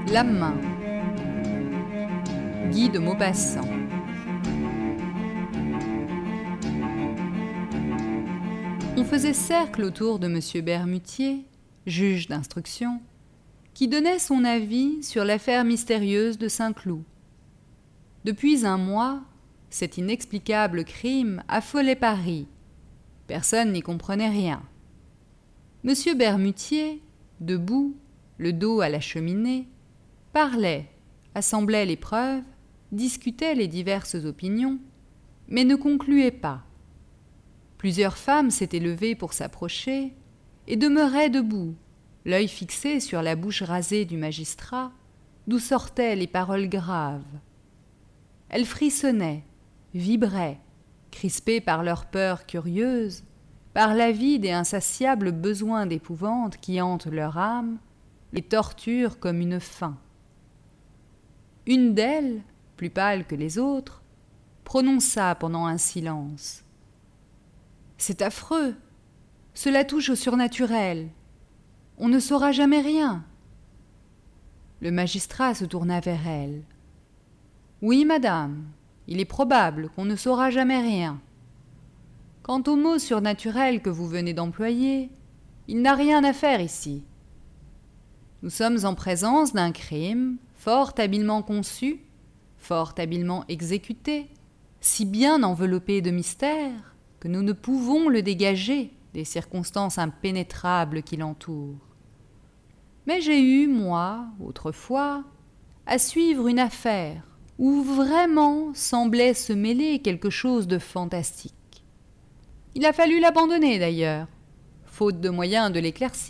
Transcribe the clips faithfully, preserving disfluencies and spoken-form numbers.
La main. Guy de Maupassant. On faisait cercle autour de Monsieur Bermutier, juge d'instruction, qui donnait son avis sur l'affaire mystérieuse de Saint-Cloud. Depuis un mois, cet inexplicable crime affolait Paris. Personne n'y comprenait rien. Monsieur Bermutier, debout, le dos à la cheminée, parlait, assemblait les preuves, discutait les diverses opinions, mais ne concluait pas. Plusieurs femmes s'étaient levées pour s'approcher et demeuraient debout, l'œil fixé sur la bouche rasée du magistrat, d'où sortaient les paroles graves. Elles frissonnaient, vibraient, crispées par leur peur curieuse, par l'avide et insatiable besoin d'épouvante qui hante leur âme, les torture comme une faim. Une d'elles, plus pâle que les autres, prononça pendant un silence. « C'est affreux, cela touche au surnaturel, on ne saura jamais rien. » Le magistrat se tourna vers elle. « Oui, madame, il est probable qu'on ne saura jamais rien. Quant au mot surnaturel que vous venez d'employer, il n'a rien à faire ici. Nous sommes en présence d'un crime fort habilement conçu, fort habilement exécuté, si bien enveloppé de mystère que nous ne pouvons le dégager des circonstances impénétrables qui l'entourent. Mais j'ai eu, moi, autrefois, à suivre une affaire où vraiment semblait se mêler quelque chose de fantastique. Il a fallu l'abandonner d'ailleurs, faute de moyens de l'éclaircir. »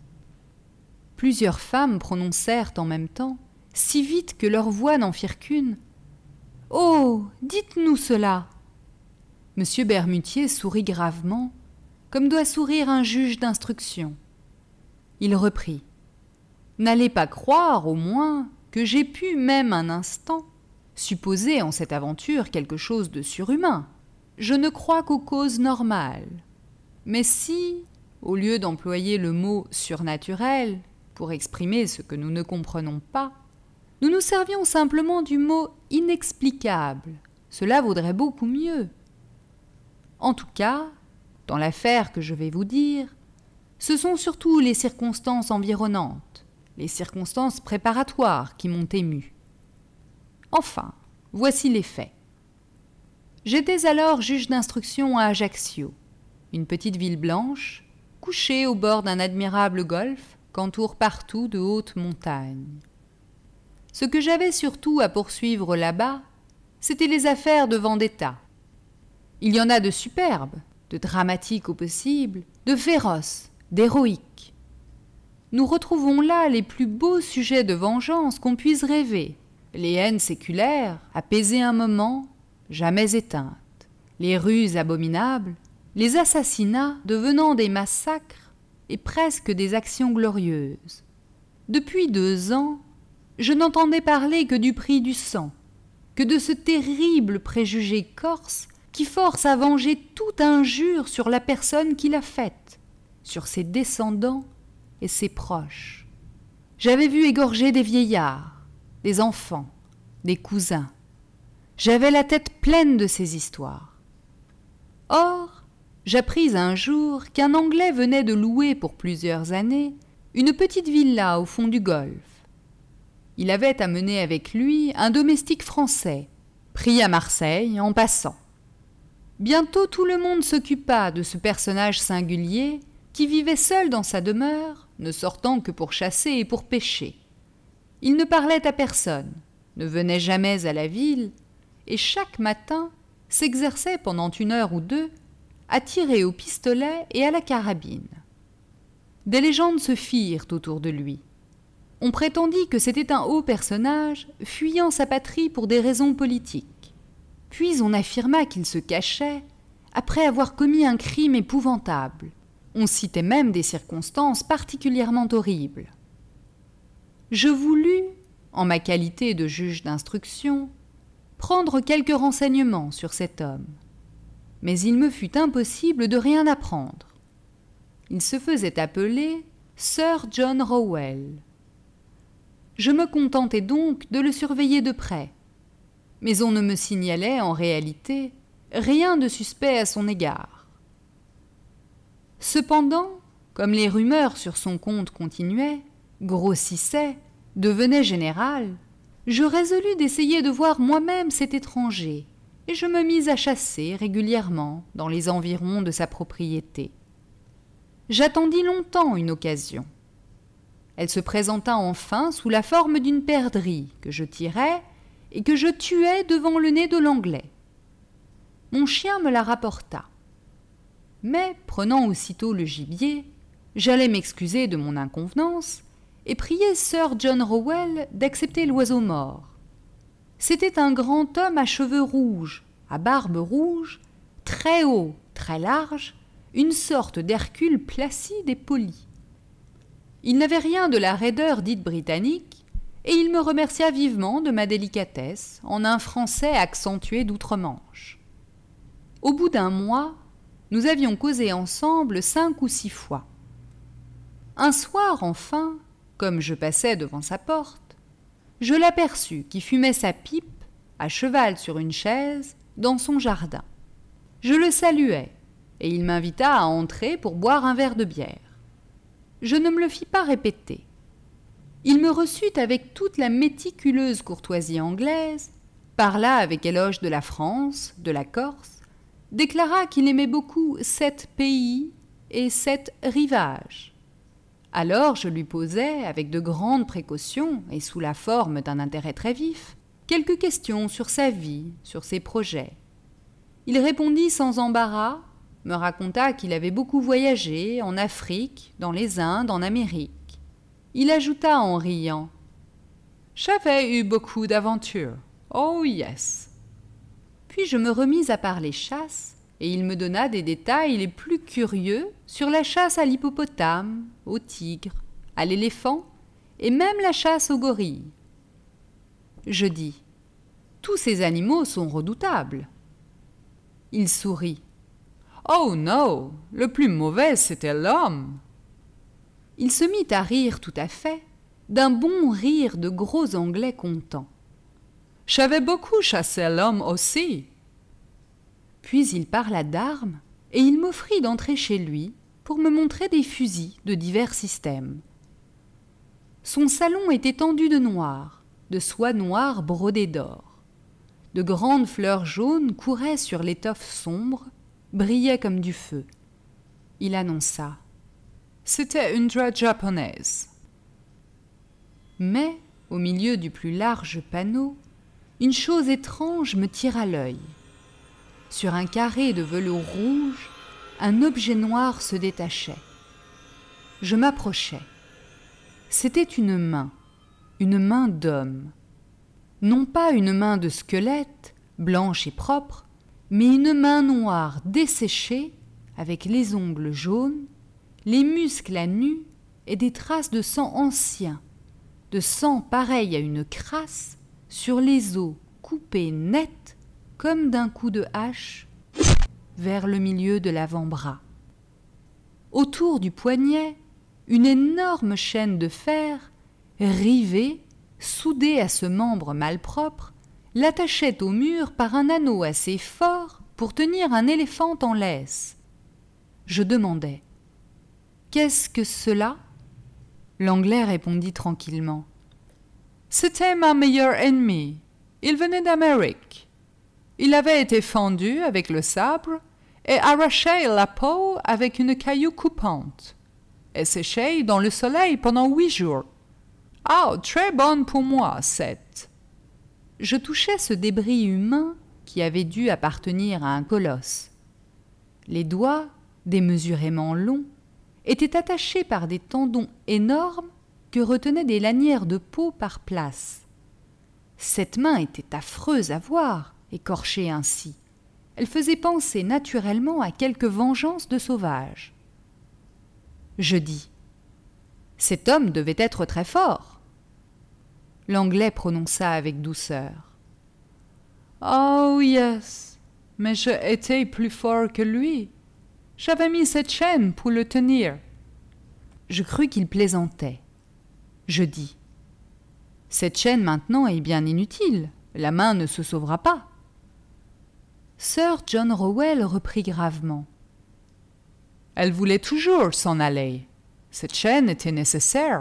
Plusieurs femmes prononcèrent en même temps, si vite que leurs voix n'en firent qu'une. « Oh, dites-nous cela !» Monsieur Bermutier sourit gravement, comme doit sourire un juge d'instruction. Il reprit. « N'allez pas croire, au moins, que j'ai pu, même un instant, supposer en cette aventure quelque chose de surhumain. Je ne crois qu'aux causes normales. Mais si, au lieu d'employer le mot « surnaturel » pour exprimer ce que nous ne comprenons pas, nous nous servions simplement du mot « inexplicable », cela vaudrait beaucoup mieux. En tout cas, dans l'affaire que je vais vous dire, ce sont surtout les circonstances environnantes, les circonstances préparatoires qui m'ont ému. Enfin, voici les faits. J'étais alors juge d'instruction à Ajaccio, une petite ville blanche, couchée au bord d'un admirable golfe qu'entourent partout de hautes montagnes. Ce que j'avais surtout à poursuivre là-bas, c'étaient les affaires de vendetta. Il y en a de superbes, de dramatiques au possible, de féroces, d'héroïques. Nous retrouvons là les plus beaux sujets de vengeance qu'on puisse rêver, les haines séculaires, apaisées un moment, jamais éteintes, les ruses abominables, les assassinats devenant des massacres et presque des actions glorieuses. Depuis deux ans, je n'entendais parler que du prix du sang, que de ce terrible préjugé corse qui force à venger toute injure sur la personne qui l'a faite, sur ses descendants et ses proches. J'avais vu égorger des vieillards, des enfants, des cousins. J'avais la tête pleine de ces histoires. Or, j'appris un jour qu'un Anglais venait de louer pour plusieurs années une petite villa au fond du golfe. Il avait amené avec lui un domestique français, pris à Marseille en passant. Bientôt tout le monde s'occupa de ce personnage singulier qui vivait seul dans sa demeure, ne sortant que pour chasser et pour pêcher. Il ne parlait à personne, ne venait jamais à la ville, et chaque matin s'exerçait pendant une heure ou deux à tirer au pistolet et à la carabine. Des légendes se firent autour de lui. On prétendit que c'était un haut personnage fuyant sa patrie pour des raisons politiques. Puis on affirma qu'il se cachait après avoir commis un crime épouvantable. On citait même des circonstances particulièrement horribles. Je voulus, en ma qualité de juge d'instruction, prendre quelques renseignements sur cet homme. Mais il me fut impossible de rien apprendre. Il se faisait appeler Sir John Rowell. Je me contentais donc de le surveiller de près. Mais on ne me signalait, en réalité, rien de suspect à son égard. Cependant, comme les rumeurs sur son compte continuaient, grossissaient, devenaient générales, je résolus d'essayer de voir moi-même cet étranger, et je me mis à chasser régulièrement dans les environs de sa propriété. J'attendis longtemps une occasion. Elle se présenta enfin sous la forme d'une perdrix que je tirai et que je tuai devant le nez de l'Anglais. Mon chien me la rapporta. Mais, prenant aussitôt le gibier, j'allais m'excuser de mon inconvenance et prier Sir John Rowell d'accepter l'oiseau mort. C'était un grand homme à cheveux rouges, à barbe rouge, très haut, très large, une sorte d'Hercule placide et poli. Il n'avait rien de la raideur dite britannique, et il me remercia vivement de ma délicatesse en un français accentué d'outre-Manche. Au bout d'un mois, nous avions causé ensemble cinq ou six fois. Un soir, enfin, comme je passais devant sa porte, je l'aperçus qui fumait sa pipe, à cheval sur une chaise, dans son jardin. Je le saluai, et il m'invita à entrer pour boire un verre de bière. Je ne me le fis pas répéter. Il me reçut avec toute la méticuleuse courtoisie anglaise, parla avec éloge de la France, de la Corse, déclara qu'il aimait beaucoup sept pays et sept rivages. Alors je lui posai, avec de grandes précautions et sous la forme d'un intérêt très vif, quelques questions sur sa vie, sur ses projets. Il répondit sans embarras, me raconta qu'il avait beaucoup voyagé en Afrique, dans les Indes, en Amérique. Il ajouta en riant « J'avais eu beaucoup d'aventures. Oh yes !» Puis je me remis à parler chasse, et il me donna des détails les plus curieux sur la chasse à l'hippopotame, au tigre, à l'éléphant, et même la chasse au gorille. Je dis « Tous ces animaux sont redoutables. » Il sourit. « Oh non, le plus mauvais c'était l'homme. » Il se mit à rire tout à fait, d'un bon rire de gros Anglais contents. « J'avais beaucoup chassé l'homme aussi. » Puis il parla d'armes, et il m'offrit d'entrer chez lui pour me montrer des fusils de divers systèmes. Son salon était tendu de noir, de soie noire brodée d'or. De grandes fleurs jaunes couraient sur l'étoffe sombre, brillaient comme du feu. Il annonça. C'était une drap japonaise. Mais, au milieu du plus large panneau, une chose étrange me tira l'œil. Sur un carré de velours rouge, un objet noir se détachait. Je m'approchai. C'était une main, une main d'homme. Non pas une main de squelette, blanche et propre, mais une main noire desséchée, avec les ongles jaunes, les muscles à nu et des traces de sang ancien, de sang pareil à une crasse, sur les os coupés net comme d'un coup de hache, vers le milieu de l'avant-bras. Autour du poignet, une énorme chaîne de fer, rivée, soudée à ce membre malpropre, l'attachait au mur par un anneau assez fort pour tenir un éléphant en laisse. Je demandai « Qu'est-ce que cela ?» L'Anglais répondit tranquillement « C'était ma meilleure ennemie. Il venait d'Amérique. Il avait été fendu avec le sabre et arraché la peau avec une caillou coupante et séché dans le soleil pendant huit jours. Ah, très bonne pour moi, cette. » Je touchais ce débris humain qui avait dû appartenir à un colosse. Les doigts, démesurément longs, étaient attachés par des tendons énormes que retenaient des lanières de peau par place. Cette main était affreuse à voir, écorchée ainsi. Elle faisait penser naturellement à quelque vengeance de sauvage. Je dis « Cet homme devait être très fort. » L'Anglais prononça avec douceur. « Oh yes, mais j'ai été plus fort que lui. J'avais mis cette chaîne pour le tenir. » Je crus qu'il plaisantait. Je dis Cette chaîne maintenant est bien inutile, la main ne se sauvera pas. Sir John Rowell reprit gravement. Elle voulait toujours s'en aller. Cette chaîne était nécessaire.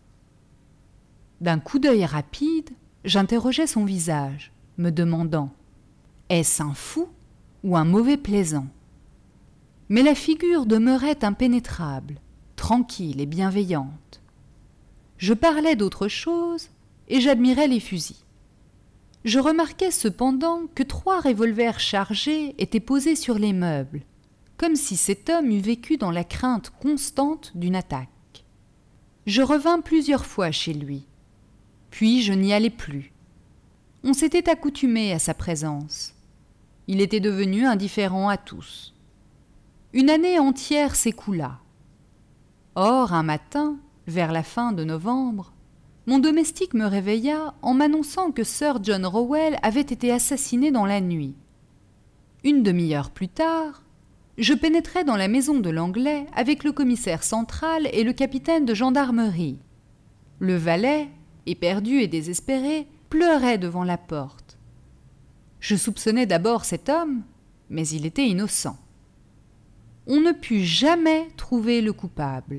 D'un coup d'œil rapide, j'interrogeai son visage, me demandant « Est-ce un fou ou un mauvais plaisant ?» Mais la figure demeurait impénétrable, tranquille et bienveillante. Je parlais d'autre chose et j'admirais les fusils. Je remarquai cependant que trois revolvers chargés étaient posés sur les meubles, comme si cet homme eût vécu dans la crainte constante d'une attaque. Je revins plusieurs fois chez lui, puis je n'y allai plus. On s'était accoutumé à sa présence. Il était devenu indifférent à tous. Une année entière s'écoula. Or, un matin, vers la fin de novembre, mon domestique me réveilla en m'annonçant que Sir John Rowell avait été assassiné dans la nuit. Une demi-heure plus tard, je pénétrai dans la maison de l'Anglais avec le commissaire central et le capitaine de gendarmerie. Le valet, éperdu et désespéré, pleurait devant la porte. Je soupçonnais d'abord cet homme, mais il était innocent. On ne put jamais trouver le coupable.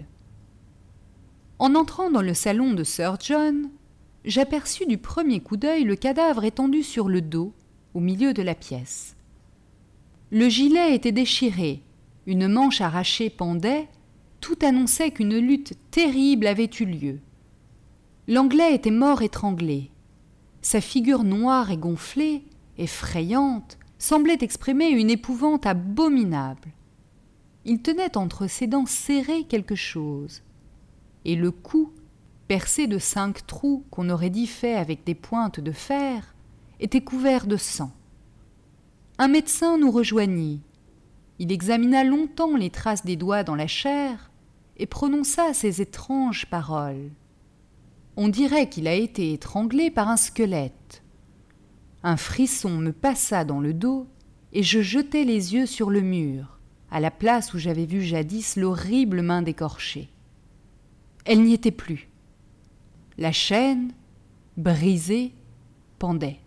En entrant dans le salon de Sir John, j'aperçus du premier coup d'œil le cadavre étendu sur le dos, au milieu de la pièce. Le gilet était déchiré, une manche arrachée pendait, tout annonçait qu'une lutte terrible avait eu lieu. L'Anglais était mort étranglé. Sa figure noire et gonflée, effrayante, semblait exprimer une épouvante abominable. Il tenait entre ses dents serrées quelque chose, et le cou, percé de cinq trous qu'on aurait dit faits avec des pointes de fer, était couvert de sang. Un médecin nous rejoignit. Il examina longtemps les traces des doigts dans la chair et prononça ces étranges paroles. On dirait qu'il a été étranglé par un squelette. Un frisson me passa dans le dos et je jetai les yeux sur le mur, à la place où j'avais vu jadis l'horrible main d'écorché. Elle n'y était plus. La chaîne, brisée, pendait.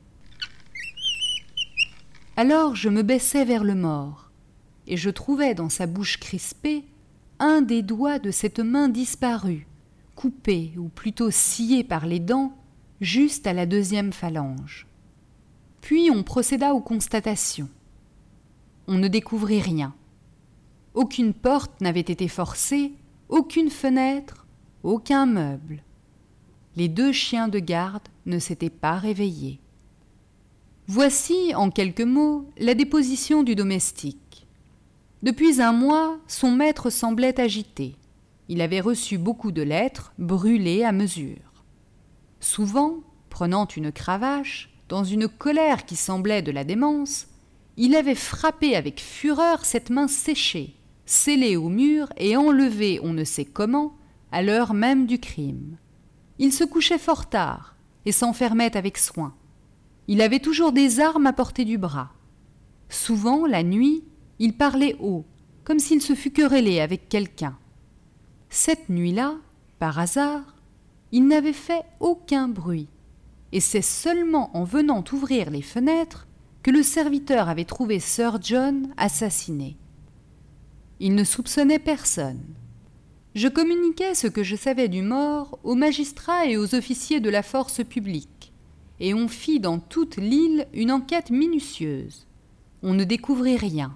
Alors je me baissai vers le mort, et je trouvai dans sa bouche crispée un des doigts de cette main disparue, coupé ou plutôt scié par les dents, juste à la deuxième phalange. Puis on procéda aux constatations. On ne découvrit rien. Aucune porte n'avait été forcée, aucune fenêtre, aucun meuble. Les deux chiens de garde ne s'étaient pas réveillés. Voici, en quelques mots, la déposition du domestique. Depuis un mois, son maître semblait agité. Il avait reçu beaucoup de lettres, brûlées à mesure. Souvent, prenant une cravache, dans une colère qui semblait de la démence, il avait frappé avec fureur cette main séchée, scellée au mur et enlevée on ne sait comment, à l'heure même du crime. Il se couchait fort tard et s'enfermait avec soin. Il avait toujours des armes à portée du bras. Souvent, la nuit, il parlait haut, comme s'il se fût querellé avec quelqu'un. Cette nuit-là, par hasard, il n'avait fait aucun bruit, et c'est seulement en venant ouvrir les fenêtres que le serviteur avait trouvé Sir John assassiné. Il ne soupçonnait personne. Je communiquai ce que je savais du mort aux magistrats et aux officiers de la force publique, et on fit dans toute l'île une enquête minutieuse. On ne découvrit rien.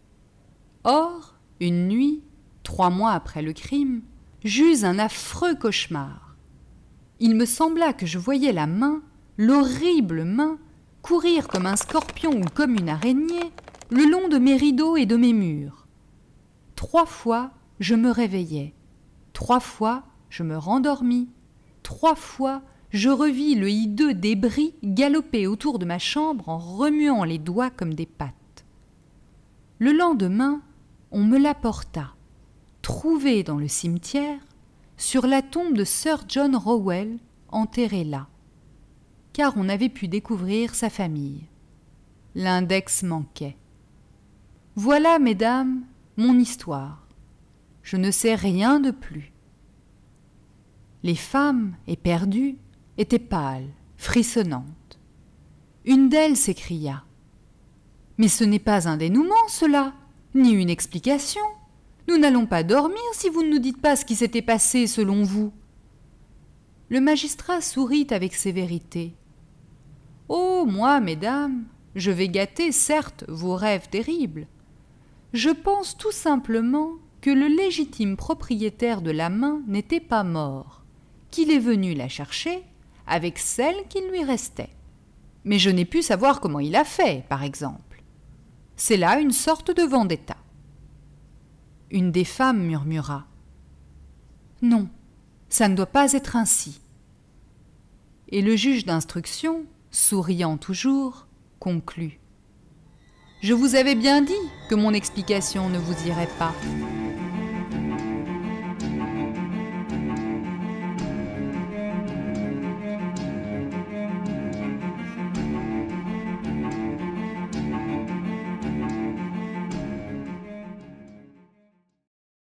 Or, une nuit, trois mois après le crime, j'eus un affreux cauchemar. Il me sembla que je voyais la main, l'horrible main, courir comme un scorpion ou comme une araignée, le long de mes rideaux et de mes murs. Trois fois, je me réveillai. Trois fois, je me rendormis. Trois fois, je revis le hideux débris galoper autour de ma chambre en remuant les doigts comme des pattes. Le lendemain, on me l'apporta, trouvé dans le cimetière, sur la tombe de Sir John Rowell, enterré là, car on avait pu découvrir sa famille. L'index manquait. Voilà, mesdames, mon histoire. Je ne sais rien de plus. Les femmes, éperdues, étaient pâles, frissonnantes. Une d'elles s'écria « Mais ce n'est pas un dénouement, cela, ni une explication. Nous n'allons pas dormir si vous ne nous dites pas ce qui s'était passé selon vous. » Le magistrat sourit avec sévérité. « Oh, moi, mesdames, je vais gâter, certes, vos rêves terribles. Je pense tout simplement que le légitime propriétaire de la main n'était pas mort, qu'il est venu la chercher avec celle qui lui restait. Mais je n'ai pu savoir comment il a fait, par exemple. C'est là une sorte de vendetta. » Une des femmes murmura « Non, ça ne doit pas être ainsi. » Et le juge d'instruction, souriant toujours, conclut « Je vous avais bien dit que mon explication ne vous irait pas.